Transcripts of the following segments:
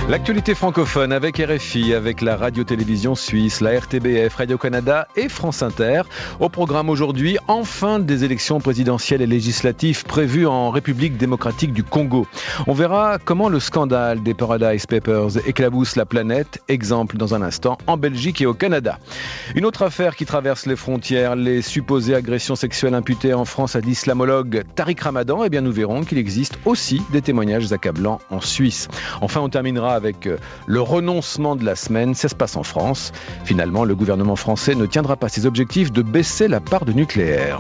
L'actualité francophone avec RFI, avec la radio-télévision suisse, la RTBF, Radio-Canada et France Inter. Au programme aujourd'hui, enfin des élections présidentielles et législatives prévues en République démocratique du Congo. On verra comment le scandale des Paradise Papers éclabousse la planète, exemple dans un instant, en Belgique et au Canada. Une autre affaire qui traverse les frontières, les supposées agressions sexuelles imputées en France à l'islamologue Tariq Ramadan, eh bien nous verrons qu'il existe aussi des témoignages accablants en Suisse. Enfin, on terminera avec le renoncement de la semaine. Ça se passe en France. Finalement, le gouvernement français ne tiendra pas ses objectifs de baisser la part de nucléaire.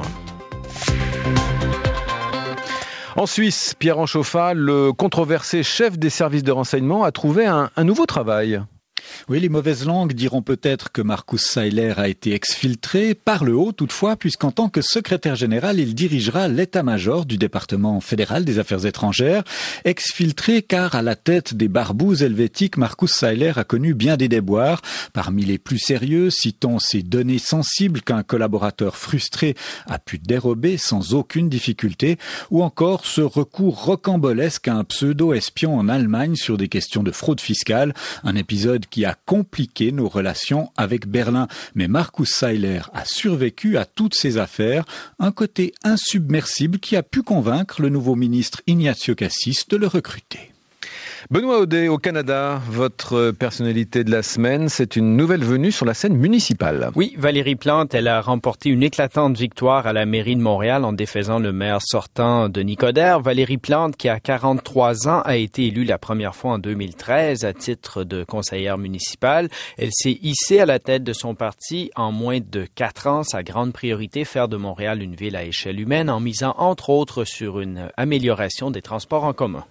En Suisse, Pierre Anchofa, le controversé chef des services de renseignement, a trouvé un nouveau travail. Oui, les mauvaises langues diront peut-être que Markus Seiler a été exfiltré, par le haut toutefois, puisqu'en tant que secrétaire général, il dirigera l'état-major du département fédéral des affaires étrangères. Exfiltré car à la tête des barbouzes helvétiques, Markus Seiler a connu bien des déboires. Parmi les plus sérieux, citons ces données sensibles qu'un collaborateur frustré a pu dérober sans aucune difficulté, ou encore ce recours rocambolesque à un pseudo-espion en Allemagne sur des questions de fraude fiscale, un épisode qui a compliqué nos relations avec Berlin. Mais Markus Seiler a survécu à toutes ces affaires, un côté insubmersible qui a pu convaincre le nouveau ministre Ignacio Cassis de le recruter. Benoît Audet, au Canada, votre personnalité de la semaine, c'est une nouvelle venue sur la scène municipale. Oui, Valérie Plante, elle a remporté une éclatante victoire à la mairie de Montréal en défaisant le maire sortant Denis Coderre. Valérie Plante, qui a 43 ans, a été élue la première fois en 2013 à titre de conseillère municipale. Elle s'est hissée à la tête de son parti en moins de 4 ans. Sa grande priorité, faire de Montréal une ville à échelle humaine en misant entre autres sur une amélioration des transports en commun.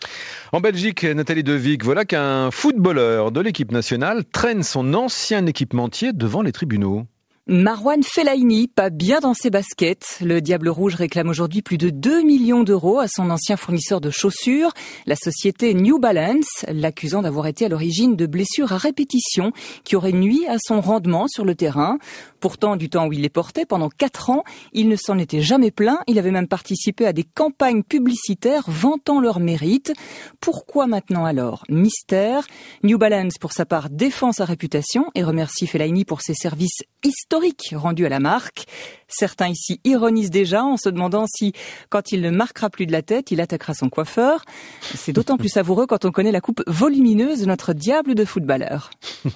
En Belgique, Nathalie Devic, voilà qu'un footballeur de l'équipe nationale traîne son ancien équipementier devant les tribunaux. Marouane Fellaini, pas bien dans ses baskets. Le Diable Rouge réclame aujourd'hui plus de 2 millions d'euros à son ancien fournisseur de chaussures, la société New Balance, l'accusant d'avoir été à l'origine de blessures à répétition qui auraient nui à son rendement sur le terrain. Pourtant, du temps où il les portait, pendant 4 ans, il ne s'en était jamais plaint. Il avait même participé à des campagnes publicitaires vantant leur mérite. Pourquoi maintenant alors? Mystère. New Balance, pour sa part, défend sa réputation et remercie Fellaini pour ses services historiques rendu à la marque. Certains ici ironisent déjà en se demandant si, quand il ne marquera plus de la tête, il attaquera son coiffeur. C'est d'autant plus savoureux quand on connaît la coupe volumineuse de notre diable de footballeur.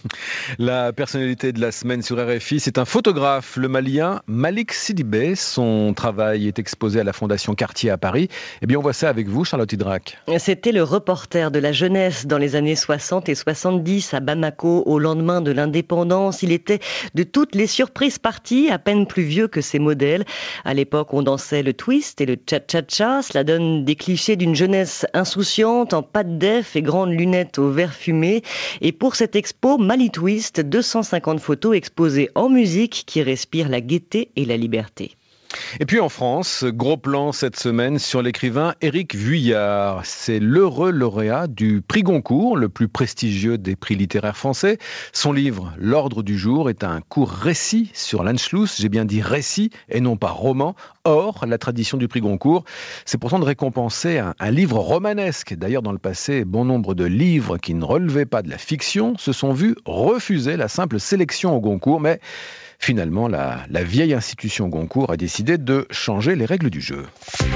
La personnalité de la semaine sur RFI, c'est un photographe, le Malien Malik Sidibé. Son travail est exposé à la Fondation Cartier à Paris. Eh bien, on voit ça avec vous, Charlotte Hydrac. C'était le reporter de la jeunesse dans les années 60 et 70 à Bamako, au lendemain de l'indépendance. Il était de toutes les surprises parties, à peine plus vieux que ses modèles. À l'époque, on dansait le twist et le cha-cha-cha. Cela donne des clichés d'une jeunesse insouciante, en pâte d'eff et grandes lunettes au vert fumé. Et pour cette expo, Mali Twist, 250 photos exposées en musique qui respirent la gaieté et la liberté. Et puis en France, gros plan cette semaine sur l'écrivain Éric Vuillard. C'est l'heureux lauréat du prix Goncourt, le plus prestigieux des prix littéraires français. Son livre « L'ordre du jour » est un court récit sur l'Anschluss. J'ai bien dit récit et non pas roman. Or, la tradition du prix Goncourt, c'est pourtant de récompenser un livre romanesque. D'ailleurs, dans le passé, bon nombre de livres qui ne relevaient pas de la fiction se sont vus refuser la simple sélection au Goncourt. Mais finalement, la vieille institution Goncourt a décidé de changer les règles du jeu.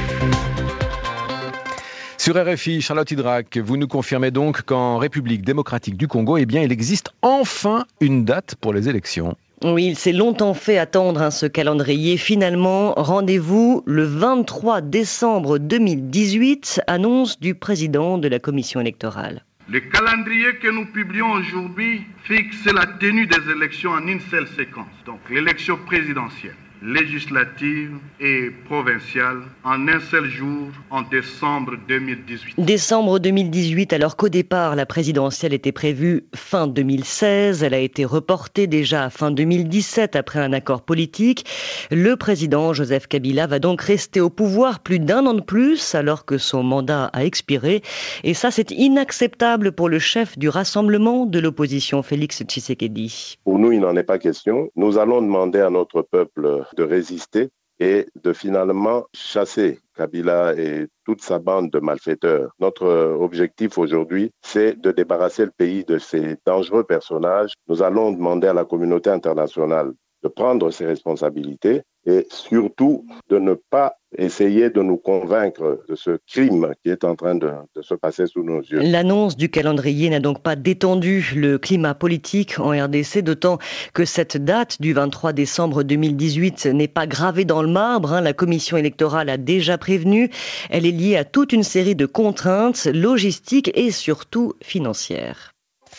Sur RFI, Charlotte Hydrac, vous nous confirmez donc qu'en République démocratique du Congo, eh bien, il existe enfin une date pour les élections. Oui, il s'est longtemps fait attendre ce calendrier. Finalement, rendez-vous le 23 décembre 2018, annonce du président de la commission électorale. Le calendrier que nous publions aujourd'hui fixe la tenue des élections en une seule séquence. Donc l'élection présidentielle, législative et provinciale en un seul jour en décembre 2018. Décembre 2018, alors qu'au départ, la présidentielle était prévue fin 2016. Elle a été reportée déjà à fin 2017 après un accord politique. Le président Joseph Kabila va donc rester au pouvoir plus d'1 an de plus alors que son mandat a expiré. Et ça, c'est inacceptable pour le chef du rassemblement de l'opposition, Félix Tshisekedi. Pour nous, il n'en est pas question. Nous allons demander à notre peuple de résister et de finalement chasser Kabila et toute sa bande de malfaiteurs. Notre objectif aujourd'hui, c'est de débarrasser le pays de ces dangereux personnages. Nous allons demander à la communauté internationale de prendre ses responsabilités et surtout de ne pas essayer de nous convaincre de ce crime qui est en train de se passer sous nos yeux. L'annonce du calendrier n'a donc pas détendu le climat politique en RDC, d'autant que cette date du 23 décembre 2018 n'est pas gravée dans le marbre. La commission électorale a déjà prévenu. Elle est liée à toute une série de contraintes logistiques et surtout financières.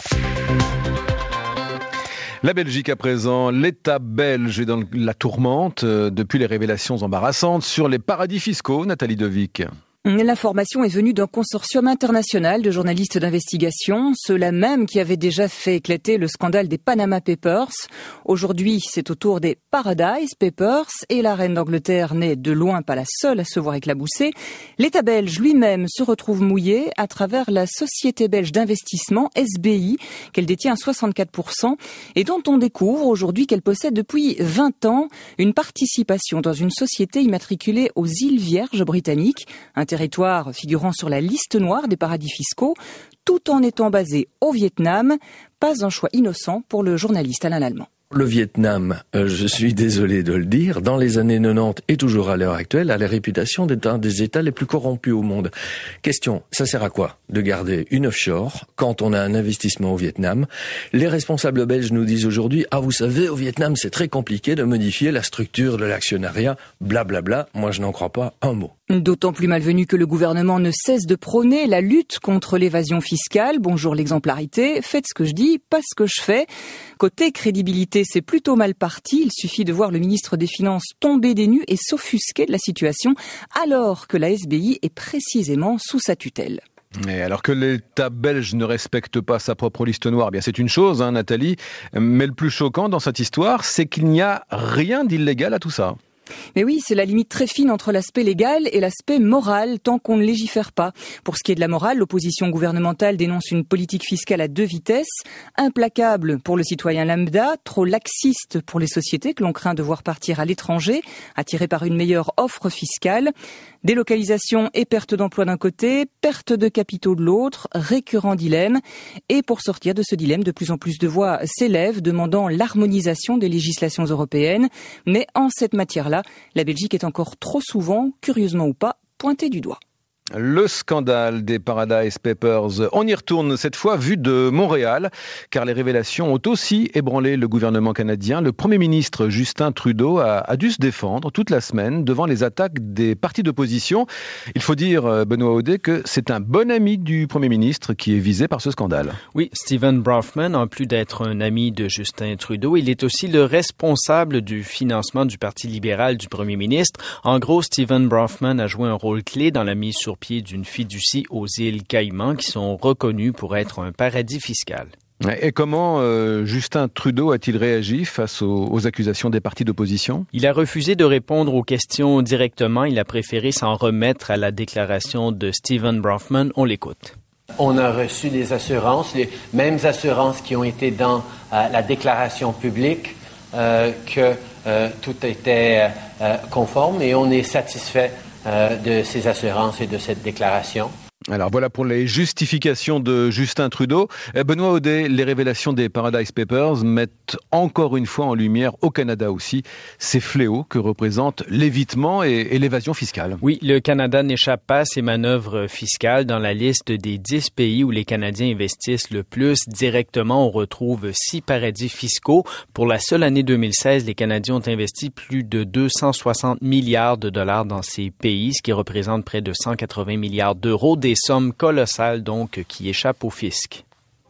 La Belgique à présent, l'État belge est dans la tourmente depuis les révélations embarrassantes sur les paradis fiscaux. Nathalie Devic. L'information est venue d'un consortium international de journalistes d'investigation, ceux-là même qui avaient déjà fait éclater le scandale des Panama Papers. Aujourd'hui, c'est au tour des Paradise Papers et la reine d'Angleterre n'est de loin pas la seule à se voir éclabousser. L'État belge lui-même se retrouve mouillé à travers la société belge d'investissement SBI, qu'elle détient à 64% et dont on découvre aujourd'hui qu'elle possède depuis 20 ans une participation dans une société immatriculée aux îles Vierges britanniques, un territoire figurant sur la liste noire des paradis fiscaux, tout en étant basé au Vietnam. Pas un choix innocent pour le journaliste Alain Lallemand. Le Vietnam, je suis désolé de le dire, dans les années 90 et toujours à l'heure actuelle, a la réputation d'être un des États les plus corrompus au monde. Question, ça sert à quoi de garder une offshore quand on a un investissement au Vietnam? Les responsables belges nous disent aujourd'hui, vous savez, au Vietnam, c'est très compliqué de modifier la structure de l'actionnariat, blablabla. Moi, je n'en crois pas un mot. D'autant plus malvenu que le gouvernement ne cesse de prôner la lutte contre l'évasion fiscale. Bonjour l'exemplarité, faites ce que je dis, pas ce que je fais. Côté crédibilité, c'est plutôt mal parti. Il suffit de voir le ministre des Finances tomber des nues et s'offusquer de la situation, alors que la SBI est précisément sous sa tutelle. Et alors que l'État belge ne respecte pas sa propre liste noire, bien c'est une chose, Nathalie, mais le plus choquant dans cette histoire, c'est qu'il n'y a rien d'illégal à tout ça. Mais oui, c'est la limite très fine entre l'aspect légal et l'aspect moral, tant qu'on ne légifère pas. Pour ce qui est de la morale, l'opposition gouvernementale dénonce une politique fiscale à deux vitesses, implacable pour le citoyen lambda, trop laxiste pour les sociétés que l'on craint de voir partir à l'étranger, attirées par une meilleure offre fiscale. Délocalisation et perte d'emploi d'un côté, perte de capitaux de l'autre, récurrent dilemme. Et pour sortir de ce dilemme, de plus en plus de voix s'élèvent demandant l'harmonisation des législations européennes. Mais en cette matière-là, la Belgique est encore trop souvent, curieusement ou pas, pointée du doigt. Le scandale des Paradise Papers. On y retourne cette fois vu de Montréal, car les révélations ont aussi ébranlé le gouvernement canadien. Le Premier ministre Justin Trudeau a dû se défendre toute la semaine devant les attaques des partis d'opposition. Il faut dire, Benoît Audet, que c'est un bon ami du Premier ministre qui est visé par ce scandale. Oui, Stephen Brafman, en plus d'être un ami de Justin Trudeau, il est aussi le responsable du financement du Parti libéral du Premier ministre. En gros, Stephen Brafman a joué un rôle clé dans la mise sur pied d'une fiducie aux îles Caïmans qui sont reconnues pour être un paradis fiscal. Et comment Justin Trudeau a-t-il réagi face aux accusations des partis d'opposition? Il a refusé de répondre aux questions directement. Il a préféré s'en remettre à la déclaration de Stephen Brafman. On l'écoute. On a reçu des assurances, les mêmes assurances qui ont été dans la déclaration publique, que tout était conforme et on est satisfait de ces assurances et de cette déclaration. Alors voilà pour les justifications de Justin Trudeau. Benoît Audet, les révélations des Paradise Papers mettent encore une fois en lumière, au Canada aussi, ces fléaux que représentent l'évitement et l'évasion fiscale. Oui, le Canada n'échappe pas à ces manœuvres fiscales. Dans la liste des 10 pays où les Canadiens investissent le plus directement, on retrouve 6 paradis fiscaux. Pour la seule année 2016, les Canadiens ont investi plus de 260 milliards de dollars dans ces pays, ce qui représente près de 180 milliards d'euros, des sommes colossales donc qui échappent au fisc.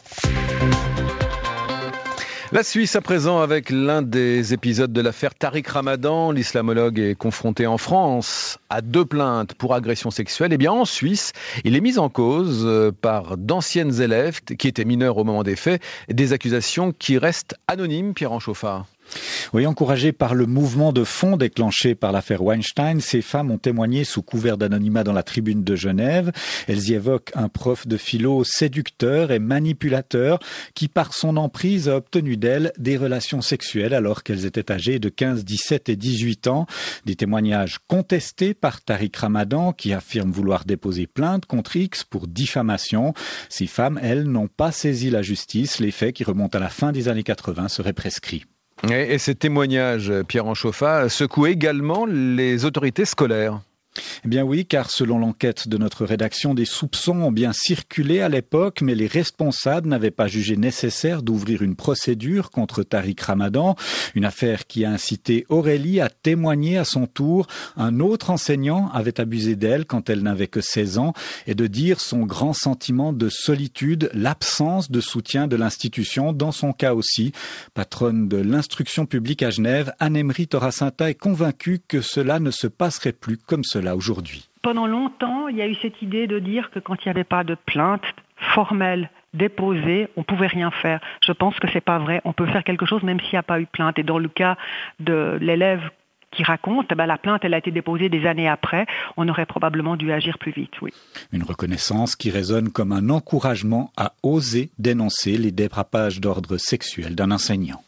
La Suisse à présent avec l'un des épisodes de l'affaire Tariq Ramadan. L'islamologue est confronté en France à 2 plaintes pour agression sexuelle. Eh bien en Suisse, il est mis en cause par d'anciennes élèves qui étaient mineurs au moment des faits. Des accusations qui restent anonymes, Pierre Anchauffard. Oui, encouragées par le mouvement de fond déclenché par l'affaire Weinstein, ces femmes ont témoigné sous couvert d'anonymat dans la tribune de Genève. Elles y évoquent un prof de philo séducteur et manipulateur qui, par son emprise, a obtenu d'elles des relations sexuelles alors qu'elles étaient âgées de 15, 17 et 18 ans. Des témoignages contestés par Tariq Ramadan qui affirme vouloir déposer plainte contre X pour diffamation. Ces femmes, elles, n'ont pas saisi la justice. Les faits qui remontent à la fin des années 80 seraient prescrits. Et ces témoignages, Pierre Anchoffa, secouent également les autorités scolaires. Eh bien oui, car selon l'enquête de notre rédaction, des soupçons ont bien circulé à l'époque, mais les responsables n'avaient pas jugé nécessaire d'ouvrir une procédure contre Tariq Ramadan, une affaire qui a incité Aurélie à témoigner à son tour. Un autre enseignant avait abusé d'elle quand elle n'avait que 16 ans et de dire son grand sentiment de solitude, l'absence de soutien de l'institution, dans son cas aussi. Patronne de l'instruction publique à Genève, Anne-Emery Toracinta est convaincue que cela ne se passerait plus comme cela aujourd'hui. Pendant longtemps, il y a eu cette idée de dire que quand il n'y avait pas de plainte formelle déposée, on pouvait rien faire. Je pense que c'est pas vrai. On peut faire quelque chose même s'il n'y a pas eu plainte. Et dans le cas de l'élève qui raconte, la plainte elle a été déposée des années après. On aurait probablement dû agir plus vite, oui. Une reconnaissance qui résonne comme un encouragement à oser dénoncer les dérapages d'ordre sexuel d'un enseignant.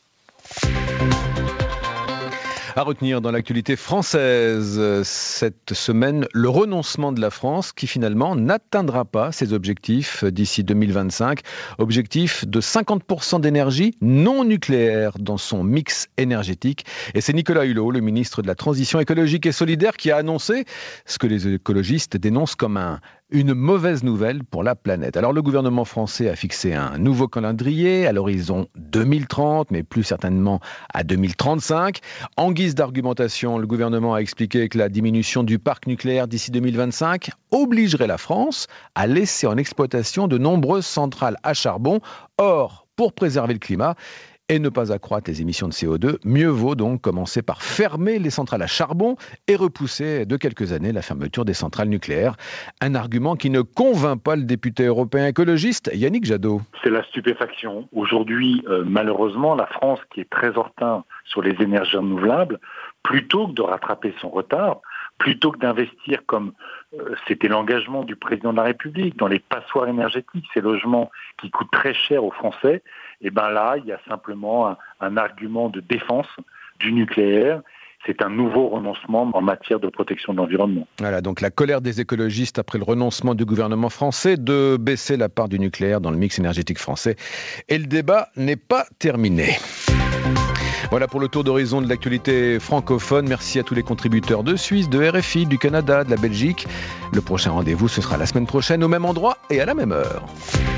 À retenir dans l'actualité française cette semaine, le renoncement de la France qui finalement n'atteindra pas ses objectifs d'ici 2025. Objectif de 50% d'énergie non nucléaire dans son mix énergétique. Et c'est Nicolas Hulot, le ministre de la Transition écologique et solidaire, qui a annoncé ce que les écologistes dénoncent comme une mauvaise nouvelle pour la planète. Alors le gouvernement français a fixé un nouveau calendrier à l'horizon 2030, mais plus certainement à 2035. En guise d'argumentation, le gouvernement a expliqué que la diminution du parc nucléaire d'ici 2025 obligerait la France à laisser en exploitation de nombreuses centrales à charbon. Or, pour préserver le climat et ne pas accroître les émissions de CO2, mieux vaut donc commencer par fermer les centrales à charbon et repousser de quelques années la fermeture des centrales nucléaires. Un argument qui ne convainc pas le député européen écologiste Yannick Jadot. C'est la stupéfaction. Aujourd'hui, malheureusement, la France, qui est très en retard sur les énergies renouvelables, plutôt que de rattraper son retard, plutôt que d'investir comme c'était l'engagement du président de la République dans les passoires énergétiques, ces logements qui coûtent très cher aux Français, et bien là, il y a simplement un argument de défense du nucléaire. C'est un nouveau renoncement en matière de protection de l'environnement. Voilà, donc la colère des écologistes après le renoncement du gouvernement français de baisser la part du nucléaire dans le mix énergétique français. Et le débat n'est pas terminé. Voilà pour le tour d'horizon de l'actualité francophone. Merci à tous les contributeurs de Suisse, de RFI, du Canada, de la Belgique. Le prochain rendez-vous, ce sera la semaine prochaine au même endroit et à la même heure.